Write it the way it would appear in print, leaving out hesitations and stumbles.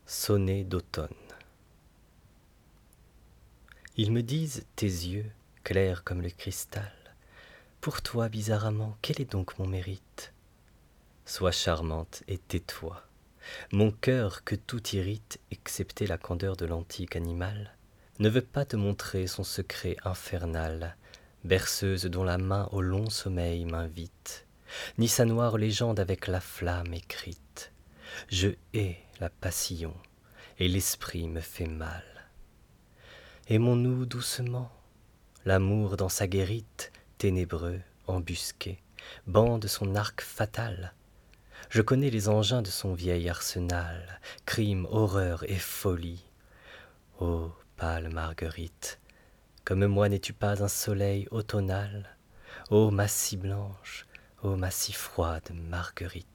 Sonnet d'automne. Ils me disent, tes yeux, clairs comme le cristal, pour toi, bizarrement, quel est donc mon mérite? Sois charmante et tais-toi. Mon cœur, que tout irrite, excepté la candeur de l'antique animal, ne veut pas te montrer son secret infernal, berceuse dont la main au long sommeil m'invite, ni sa noire légende avec la flamme écrite. Je hais la passion, et l'esprit me fait mal. Aimons-nous doucement, l'amour dans sa guérite, ténébreux, embusqué, bande son arc fatal. Je connais les engins de son vieil arsenal, crime, horreur et folie. Ô pâle Marguerite, comme moi n'es-tu pas un soleil automnal? Ô ma si blanche, ô ma si froide Marguerite.